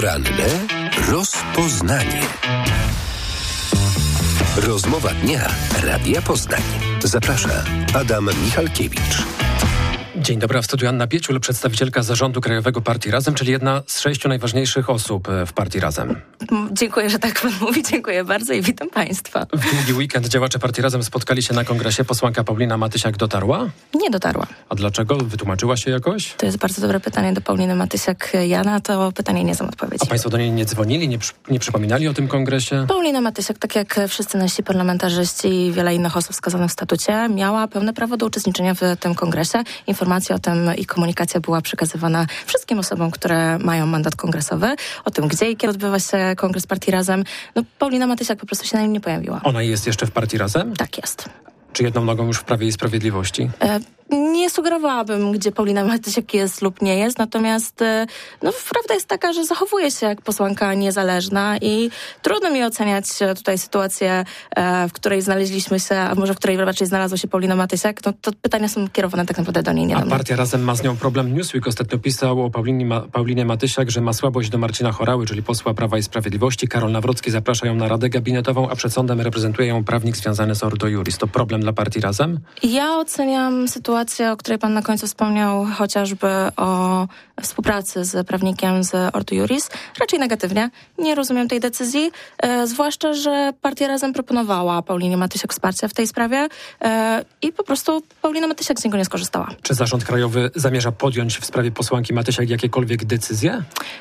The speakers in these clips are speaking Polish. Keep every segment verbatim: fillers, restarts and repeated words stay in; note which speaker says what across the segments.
Speaker 1: Poranne rozpoznanie. Rozmowa dnia Radia Poznań. Zaprasza Adam Michalkiewicz.
Speaker 2: Dzień dobry, w studiu Anna Pieciul, przedstawicielka zarządu Krajowego Partii Razem, czyli jedna z sześciu najważniejszych osób w Partii Razem.
Speaker 3: Dziękuję, że tak pan mówi, dziękuję bardzo i witam państwa.
Speaker 2: W długi weekend działacze Partii Razem spotkali się na kongresie. Posłanka Paulina Matysiak dotarła?
Speaker 3: Nie dotarła.
Speaker 2: A dlaczego? Wytłumaczyła się jakoś?
Speaker 3: To jest bardzo dobre pytanie do Pauliny Matysiak. Ja na to pytanie nie znam odpowiedzi.
Speaker 2: A państwo do niej nie dzwonili, nie, przy, nie przypominali o tym kongresie?
Speaker 3: Paulina Matysiak, tak jak wszyscy nasi parlamentarzyści i wiele innych osób wskazanych w statucie, miała pełne prawo do uczestniczenia w tym kongresie. Informacja o tym i komunikacja była przekazywana wszystkim osobom, które mają mandat kongresowy. O tym, gdzie i kiedy odbywa się kongres Partii Razem. No, Paulina Matysiak po prostu się na nim nie pojawiła.
Speaker 2: Ona jest jeszcze w Partii Razem?
Speaker 3: Tak jest.
Speaker 2: Czy jedną nogą już w Prawie i Sprawiedliwości?
Speaker 3: E- Nie sugerowałabym, gdzie Paulina Matysiak jest lub nie jest, natomiast no, prawda jest taka, że zachowuje się jak posłanka niezależna i trudno mi oceniać tutaj sytuację, w której znaleźliśmy się, a może w której raczej znalazła się Paulina Matysiak. No, to pytania są kierowane tak naprawdę do niej, nie
Speaker 2: A
Speaker 3: do mnie.
Speaker 2: Partia Razem ma z nią problem. Newsweek ostatnio pisał o Paulinie, Ma- Paulinie Matysiak, że ma słabość do Marcina Horały, czyli posła Prawa i Sprawiedliwości. Karol Nawrocki zaprasza ją na radę gabinetową, a przed sądem reprezentuje ją prawnik związany z Ordo Iuris. To problem dla Partii Razem?
Speaker 3: Ja oceniam sytuację, o której pan na końcu wspomniał, chociażby o współpracy z prawnikiem z Ordo Iuris, raczej negatywnie. Nie rozumiem tej decyzji, e, zwłaszcza, że Partia Razem proponowała Paulinie Matysiak wsparcie w tej sprawie e, i po prostu Paulina Matysiak z niego nie skorzystała.
Speaker 2: Czy Zarząd Krajowy zamierza podjąć w sprawie posłanki Matysiak jakiekolwiek decyzje?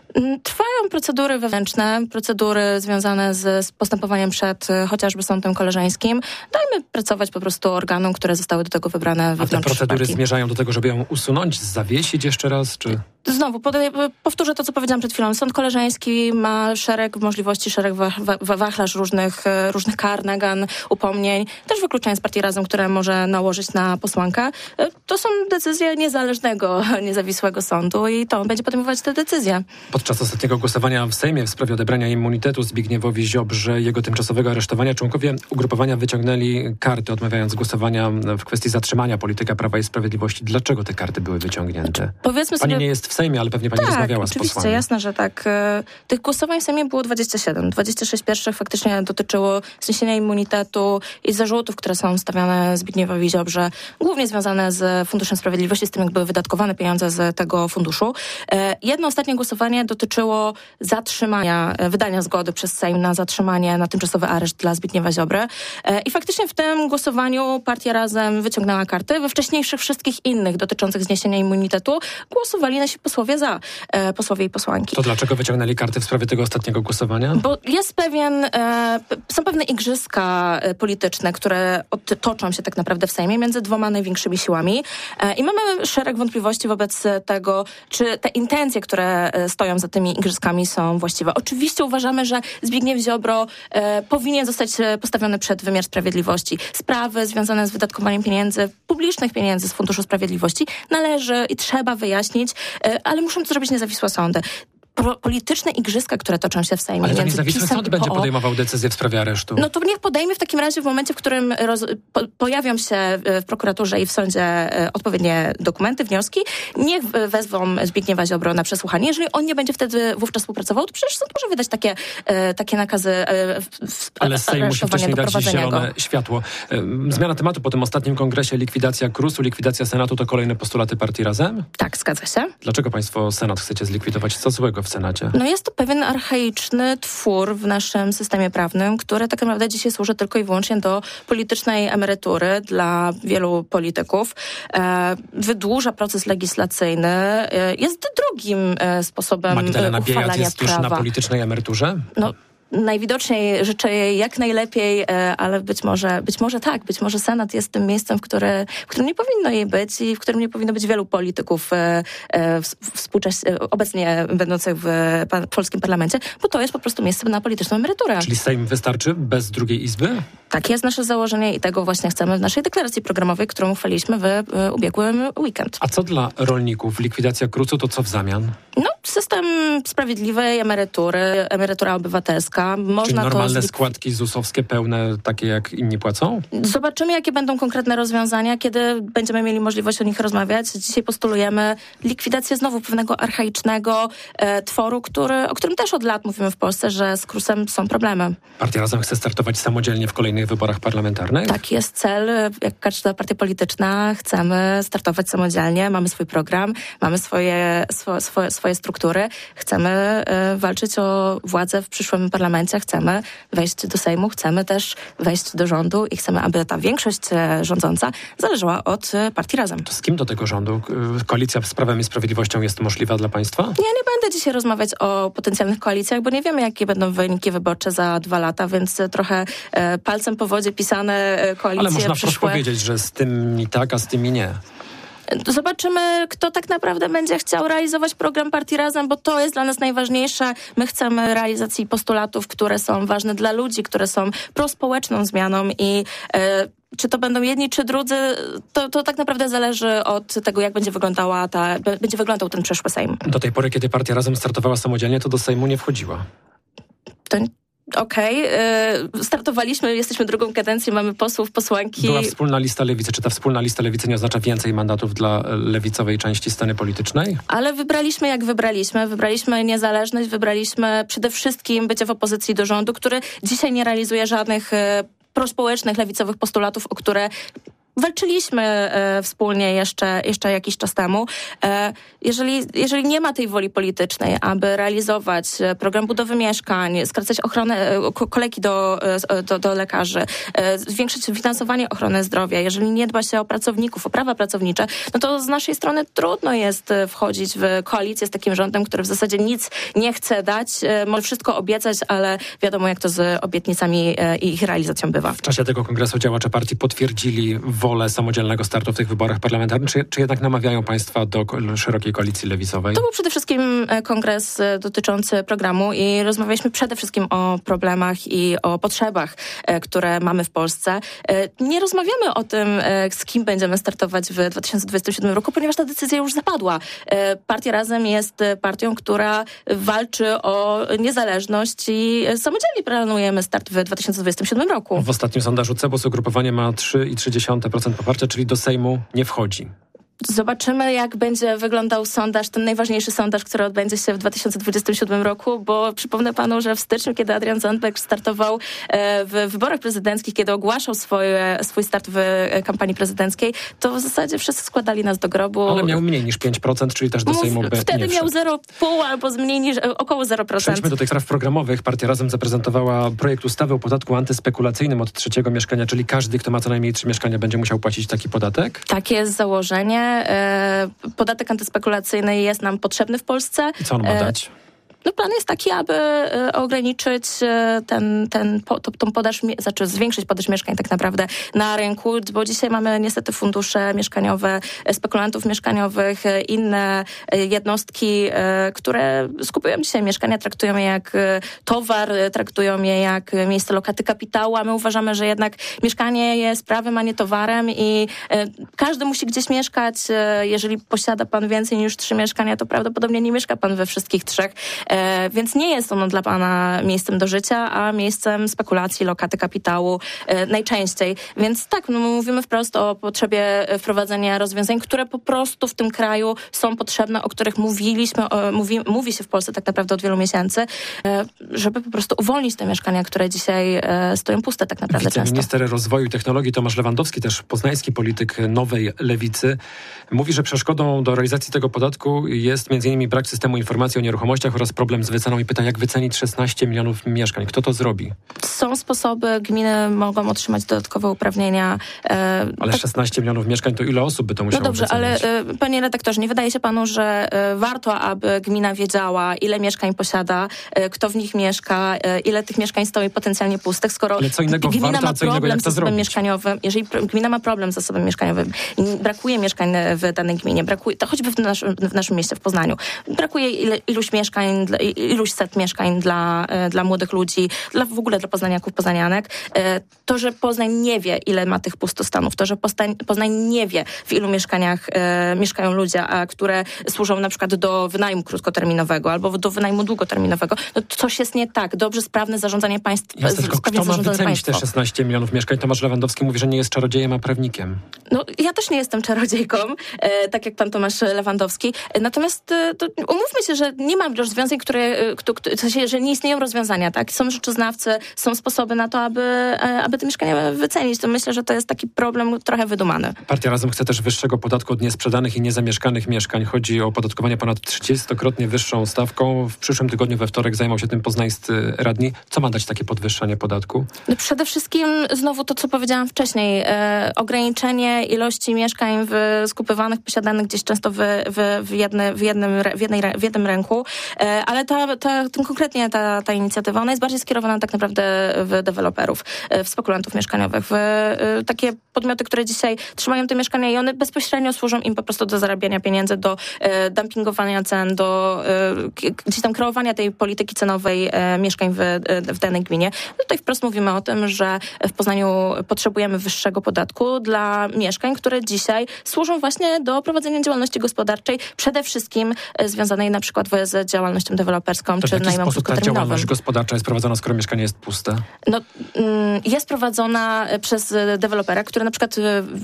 Speaker 3: Trwają procedury wewnętrzne, procedury związane z, z postępowaniem przed chociażby sądem koleżeńskim. Dajmy pracować po prostu organom, które zostały do tego wybrane wewnątrz
Speaker 2: A te procedury
Speaker 3: partii.
Speaker 2: Zmierzają do tego, żeby ją usunąć, zawiesić jeszcze raz, czy...
Speaker 3: Znowu, podaję, powtórzę to, co powiedziałam przed chwilą. Sąd koleżeński ma szereg możliwości, szereg wa- wa- wachlarz różnych, różnych kar, nagan, upomnień, też wykluczając Partię Razem, które może nałożyć na posłankę. To są decyzje niezależnego, niezawisłego sądu i to on będzie podejmować te decyzje.
Speaker 2: Podczas ostatniego głosowania w Sejmie w sprawie odebrania immunitetu Zbigniewowi Ziobrze jego tymczasowego aresztowania członkowie ugrupowania wyciągnęli karty, odmawiając głosowania w kwestii zatrzymania polityka Prawa i Sprawiedliwości. Dlaczego te karty były wyciągnięte?
Speaker 3: Powiedzmy
Speaker 2: Pani
Speaker 3: sobie...
Speaker 2: nie jest w Sejmie, ale pewnie pani
Speaker 3: tak,
Speaker 2: rozmawiała z
Speaker 3: oczywiście,
Speaker 2: posłami.
Speaker 3: jasne, że tak. Tych głosowań w Sejmie było dwadzieścia siedem. dwadzieścia sześć pierwszych faktycznie dotyczyło zniesienia immunitetu i zarzutów, które są stawiane Zbigniewowi Ziobrze, głównie związane z Funduszem Sprawiedliwości, z tym, jak były wydatkowane pieniądze z tego funduszu. Jedno ostatnie głosowanie dotyczyło zatrzymania, wydania zgody przez Sejm na zatrzymanie, na tymczasowy areszt dla Zbigniewa Ziobry. I faktycznie w tym głosowaniu Partia Razem wyciągnęła karty. We wcześniejszych wszystkich innych dotyczących zniesienia immunitetu głosowali nasi posłowie za, e, posłowie i posłanki.
Speaker 2: To dlaczego wyciągnęli karty w sprawie tego ostatniego głosowania?
Speaker 3: Bo jest pewien, e, są pewne igrzyska e, polityczne, które od, toczą się tak naprawdę w Sejmie między dwoma największymi siłami e, i mamy szereg wątpliwości wobec tego, czy te intencje, które e, stoją za tymi igrzyskami są właściwe. Oczywiście uważamy, że Zbigniew Ziobro e, powinien zostać postawiony przed wymiar sprawiedliwości. Sprawy związane z wydatkowaniem pieniędzy, publicznych pieniędzy z Funduszu Sprawiedliwości należy i trzeba wyjaśnić, ale muszą to zrobić niezawisłe sądy. Pro, polityczne igrzyska, które toczą się w Sejmie.
Speaker 2: Ale to
Speaker 3: między
Speaker 2: niezawisły
Speaker 3: PiS-em
Speaker 2: sąd
Speaker 3: i
Speaker 2: będzie
Speaker 3: P O.
Speaker 2: podejmował decyzję w sprawie aresztu.
Speaker 3: No to niech podejmie w takim razie w momencie, w którym roz, po, pojawią się w prokuraturze i w sądzie e, odpowiednie dokumenty, wnioski, niech wezwą Zbigniewa Ziobro na przesłuchanie. Jeżeli on nie będzie wtedy wówczas współpracował, to przecież sąd może wydać takie, e, takie nakazy e, w, w,
Speaker 2: Ale Sejm musi wcześniej dać zielone
Speaker 3: go.
Speaker 2: światło. Zmiana tematu po tym ostatnim kongresie, likwidacja KRUS-u, likwidacja Senatu to kolejne postulaty Partii Razem?
Speaker 3: Tak, zgadza się.
Speaker 2: Dlaczego państwo Senat chcecie zlikwidować? Co złego w Senacie?
Speaker 3: No jest to pewien archaiczny twór w naszym systemie prawnym, który tak naprawdę dzisiaj służy tylko i wyłącznie do politycznej emerytury dla wielu polityków. E, wydłuża proces legislacyjny. E, jest drugim e, sposobem
Speaker 2: Magdalena
Speaker 3: uchwalania
Speaker 2: Biejat jest
Speaker 3: prawa.
Speaker 2: już na politycznej emeryturze?
Speaker 3: No, najwidoczniej życzę jej jak najlepiej, ale być może, być może tak, być może Senat jest tym miejscem, w, które, w którym nie powinno jej być i w którym nie powinno być wielu polityków współcześnie, obecnie będących w polskim parlamencie, bo to jest po prostu miejsce na polityczną emeryturę.
Speaker 2: Czyli Sejm wystarczy bez drugiej izby?
Speaker 3: Tak jest nasze założenie i tego właśnie chcemy w naszej deklaracji programowej, którą uchwaliliśmy w ubiegłym weekend.
Speaker 2: A co dla rolników? Likwidacja KRUS-u to co w zamian?
Speaker 3: No, z System sprawiedliwej emerytury, emerytura obywatelska. Można
Speaker 2: Czyli normalne
Speaker 3: to zlik-
Speaker 2: składki zusowskie pełne, takie jak inni płacą?
Speaker 3: Zobaczymy, jakie będą konkretne rozwiązania, kiedy będziemy mieli możliwość o nich rozmawiać. Dzisiaj postulujemy likwidację znowu pewnego archaicznego e, tworu, który, o którym też od lat mówimy w Polsce, że z KRUS-em są problemy.
Speaker 2: Partia Razem chce startować samodzielnie w kolejnych wyborach parlamentarnych?
Speaker 3: Taki jest cel, jak każda partia polityczna, chcemy startować samodzielnie, mamy swój program, mamy swoje, swo, swoje, swoje struktury, chcemy e, walczyć o władzę w przyszłym parlamencie, chcemy wejść do Sejmu, chcemy też wejść do rządu i chcemy, aby ta większość e, rządząca zależała od e, partii Razem.
Speaker 2: To z kim do tego rządu? Koalicja z Prawem i Sprawiedliwością jest możliwa dla państwa?
Speaker 3: Ja nie będę dzisiaj rozmawiać o potencjalnych koalicjach, bo nie wiemy, jakie będą wyniki wyborcze za dwa lata, więc trochę e, palcem po wodzie pisane e, koalicje
Speaker 2: Ale można
Speaker 3: przyszłe.
Speaker 2: wprost powiedzieć, że z tymi tak, a z tymi nie.
Speaker 3: Zobaczymy, kto tak naprawdę będzie chciał realizować program Partii Razem, bo to jest dla nas najważniejsze. My chcemy realizacji postulatów, które są ważne dla ludzi, które są prospołeczną zmianą i e, czy to będą jedni, czy drudzy, to, to tak naprawdę zależy od tego, jak będzie wyglądała ta, będzie wyglądał ten przyszły Sejm.
Speaker 2: Do tej pory, kiedy Partia Razem startowała samodzielnie, to do Sejmu nie wchodziła.
Speaker 3: To Okej, okay. Startowaliśmy, jesteśmy drugą kadencją, mamy posłów, posłanki.
Speaker 2: Była wspólna lista Lewicy. Czy ta wspólna lista Lewicy nie oznacza więcej mandatów dla lewicowej części sceny politycznej?
Speaker 3: Ale wybraliśmy jak wybraliśmy. Wybraliśmy niezależność, wybraliśmy przede wszystkim bycie w opozycji do rządu, który dzisiaj nie realizuje żadnych e, prospołecznych, lewicowych postulatów, o które walczyliśmy e, wspólnie jeszcze, jeszcze jakiś czas temu. E, jeżeli, jeżeli nie ma tej woli politycznej, aby realizować program budowy mieszkań, skracać ochronę, e, kolejki do, e, do, do lekarzy, e, zwiększyć finansowanie ochrony zdrowia, jeżeli nie dba się o pracowników, o prawa pracownicze, no to z naszej strony trudno jest wchodzić w koalicję z takim rządem, który w zasadzie nic nie chce dać, e, może wszystko obiecać, ale wiadomo, jak to z obietnicami e, i ich realizacją bywa.
Speaker 2: W czasie tego kongresu działacze partii potwierdzili wolę samodzielnego startu w tych wyborach parlamentarnych, czy, czy jednak namawiają państwa do ko- szerokiej koalicji lewicowej?
Speaker 3: To był przede wszystkim kongres dotyczący programu i rozmawialiśmy przede wszystkim o problemach i o potrzebach, które mamy w Polsce. Nie rozmawiamy o tym, z kim będziemy startować w dwa tysiące dwudziestym siódmym roku, ponieważ ta decyzja już zapadła. Partia Razem jest partią, która walczy o niezależność i samodzielnie planujemy start w dwa tysiące dwudziestym siódmym roku.
Speaker 2: W ostatnim sondażu Cebos ugrupowanie ma trzy przecinek trzy procent poparcia, czyli do Sejmu nie wchodzi.
Speaker 3: Zobaczymy, jak będzie wyglądał sondaż, ten najważniejszy sondaż, który odbędzie się w dwa tysiące dwudziestym siódmym roku, bo przypomnę panu, że w styczniu, kiedy Adrian Zandberg startował w wyborach prezydenckich, kiedy ogłaszał swoje, swój start w kampanii prezydenckiej, to w zasadzie wszyscy składali nas do grobu.
Speaker 2: Ale miał mniej niż pięć procent, czyli też do
Speaker 3: Mów,
Speaker 2: Sejmu by
Speaker 3: Wtedy
Speaker 2: nie
Speaker 3: miał zero przecinek pięć albo mniej niż około zero procent.
Speaker 2: Przejdźmy do tych spraw programowych. Partia Razem zaprezentowała projekt ustawy o podatku antyspekulacyjnym od trzeciego mieszkania, czyli każdy, kto ma co najmniej trzy mieszkania, będzie musiał płacić taki podatek?
Speaker 3: Takie jest założenie. E, podatek antyspekulacyjny jest nam potrzebny w Polsce.
Speaker 2: I co on ma dać?
Speaker 3: No plan jest taki, aby e, ograniczyć e, ten, ten, po, to, tą podaż, znaczy zwiększyć podaż mieszkań tak naprawdę na rynku, bo dzisiaj mamy niestety fundusze mieszkaniowe, e, spekulantów mieszkaniowych, e, inne e, jednostki, e, które skupują dzisiaj mieszkania, traktują je jak e, towar, e, traktują je jak miejsce lokaty kapitału, a my uważamy, że jednak mieszkanie jest prawem, a nie towarem i e, każdy musi gdzieś mieszkać. E, jeżeli posiada pan więcej niż trzy mieszkania, to prawdopodobnie nie mieszka pan we wszystkich trzech. E, więc nie jest ono dla pana miejscem do życia, a miejscem spekulacji, lokaty kapitału e, najczęściej. Więc tak, no, mówimy wprost o potrzebie wprowadzenia rozwiązań, które po prostu w tym kraju są potrzebne, o których mówiliśmy, o, mówi, mówi się w Polsce tak naprawdę od wielu miesięcy, e, żeby po prostu uwolnić te mieszkania, które dzisiaj e, stoją puste tak naprawdę często.
Speaker 2: Wiceminister Rozwoju i Technologii Tomasz Lewandowski, też poznański polityk Nowej Lewicy, mówi, że przeszkodą do realizacji tego podatku jest między innymi brak systemu informacji o nieruchomościach oraz problem z wyceną i pyta, jak wycenić szesnaście milionów mieszkań. Kto to zrobi?
Speaker 3: Są sposoby, gminy mogą otrzymać dodatkowe uprawnienia. E,
Speaker 2: ale
Speaker 3: tak,
Speaker 2: szesnaście milionów mieszkań, to ile osób by to musiało
Speaker 3: No dobrze,
Speaker 2: wycenić?
Speaker 3: ale e, panie redaktorze, nie wydaje się panu, że e, warto, aby gmina wiedziała, ile mieszkań posiada, e, kto w nich mieszka, e, ile tych mieszkań stoi potencjalnie pustych, skoro
Speaker 2: ale co innego
Speaker 3: gmina
Speaker 2: warto,
Speaker 3: ma
Speaker 2: a co innego
Speaker 3: problem
Speaker 2: jak
Speaker 3: z
Speaker 2: to
Speaker 3: zasobem
Speaker 2: zrobić?
Speaker 3: mieszkaniowym, jeżeli pr- gmina ma problem z zasobem mieszkaniowym, brakuje mieszkań w danej gminie, brakuje, to choćby w, nasz, w naszym mieście, w Poznaniu, brakuje ile, iluś mieszkań dla, iluś set mieszkań dla, dla młodych ludzi, dla, w ogóle dla poznaniaków, poznanianek. To, że Poznań nie wie, ile ma tych pustostanów, to, że Poznań, Poznań nie wie, w ilu mieszkaniach e, mieszkają ludzie, a które służą na przykład do wynajmu krótkoterminowego albo do wynajmu długoterminowego, no coś jest nie tak. Dobrze, sprawne zarządzanie państwa.
Speaker 2: Jasne, tylko kto ma wycenić te szesnaście milionów mieszkań? Tomasz Lewandowski mówi, że nie jest czarodziejem, a prawnikiem.
Speaker 3: No, ja też nie jestem czarodziejką, e, tak jak pan Tomasz Lewandowski. E, natomiast e, to umówmy się, że nie ma rozwiązań, które, e, kto, w sensie, że nie istnieją rozwiązania, tak? Są rzeczoznawcy, są sposoby na to, aby, e, aby te mieszkania wycenić. To myślę, że to jest taki problem trochę wydumany.
Speaker 2: Partia Razem chce też wyższego podatku od niesprzedanych i niezamieszkanych mieszkań. Chodzi o opodatkowanie ponad trzydziestokrotnie wyższą stawką. W przyszłym tygodniu we wtorek zajmą się tym poznańscy radni. Co ma dać takie podwyższenie podatku?
Speaker 3: No przede wszystkim znowu to, co powiedziałam wcześniej. E, ograniczenie ilości mieszkań w, skupywanych, posiadanych gdzieś często w, w, w, jedne, w, jednym, w, jednej, w jednym ręku. E, ale ta, ta, ten konkretnie ta, ta inicjatywa, ona jest bardziej skierowana tak naprawdę w deweloperów, e, w spekulantów mieszkaniowych, w e, takie podmioty, które dzisiaj trzymają te mieszkania i one bezpośrednio służą im po prostu do zarabiania pieniędzy, do e, dumpingowania cen, do e, gdzieś tam kreowania tej polityki cenowej e, mieszkań w, e, w danej gminie. Tutaj wprost mówimy o tym, że w Poznaniu potrzebujemy wyższego podatku dla mieszkań, które dzisiaj służą właśnie do prowadzenia działalności gospodarczej, przede wszystkim e, związanej na przykład z działalnością deweloperską
Speaker 2: to
Speaker 3: czy najmem
Speaker 2: krótkoterminowym. W jaki sposób ta działalność
Speaker 3: krótkoterminowym.
Speaker 2: gospodarcza jest prowadzona, skoro mieszkanie jest puste?
Speaker 3: No, mm, jest prowadzona przez dewelopera, który na przykład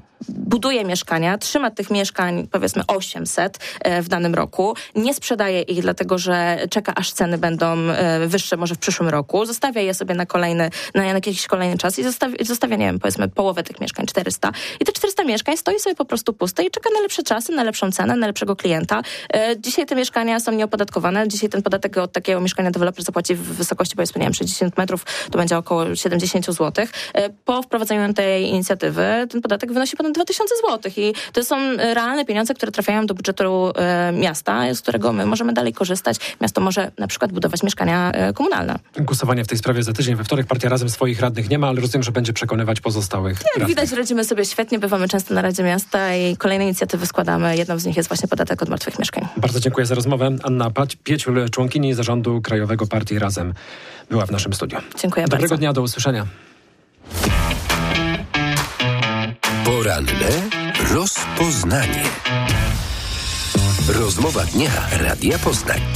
Speaker 3: buduje mieszkania, trzyma tych mieszkań powiedzmy osiemset w danym roku, nie sprzedaje ich dlatego, że czeka aż ceny będą wyższe może w przyszłym roku, zostawia je sobie na kolejny, na jakiś kolejny czas i zostawia, zostawia, nie wiem, powiedzmy połowę tych mieszkań, czterysta. I te czterysta mieszkań stoi sobie po prostu puste i czeka na lepsze czasy, na lepszą cenę, na lepszego klienta. Dzisiaj te mieszkania są nieopodatkowane, dzisiaj ten podatek od takiego mieszkania deweloper zapłaci w wysokości powiedzmy, nie wiem, sześćdziesiąt metrów, to będzie około siedemdziesiąt złotych. Po wprowadzeniu tej inicjatywy ten podatek wynosi ponad dwa tysiące złotych i to są realne pieniądze, które trafiają do budżetu e, miasta, z którego my możemy dalej korzystać. Miasto może na przykład budować mieszkania e, komunalne.
Speaker 2: Głosowanie w tej sprawie za tydzień we wtorek. Partia Razem swoich radnych nie ma, ale rozumiem, że będzie przekonywać pozostałych
Speaker 3: Jak
Speaker 2: radnych.
Speaker 3: widać, radzimy sobie świetnie, bywamy często na Radzie Miasta i kolejne inicjatywy składamy. Jedną z nich jest właśnie podatek od martwych mieszkań.
Speaker 2: Bardzo dziękuję za rozmowę. Anna Pieciul, członkini Zarządu Krajowego Partii Razem, była w naszym studiu.
Speaker 3: Dziękuję
Speaker 2: Dobrego
Speaker 3: bardzo.
Speaker 2: dnia, do usłyszenia.
Speaker 1: Poranne rozpoznanie. Rozmowa dnia Radia Poznań.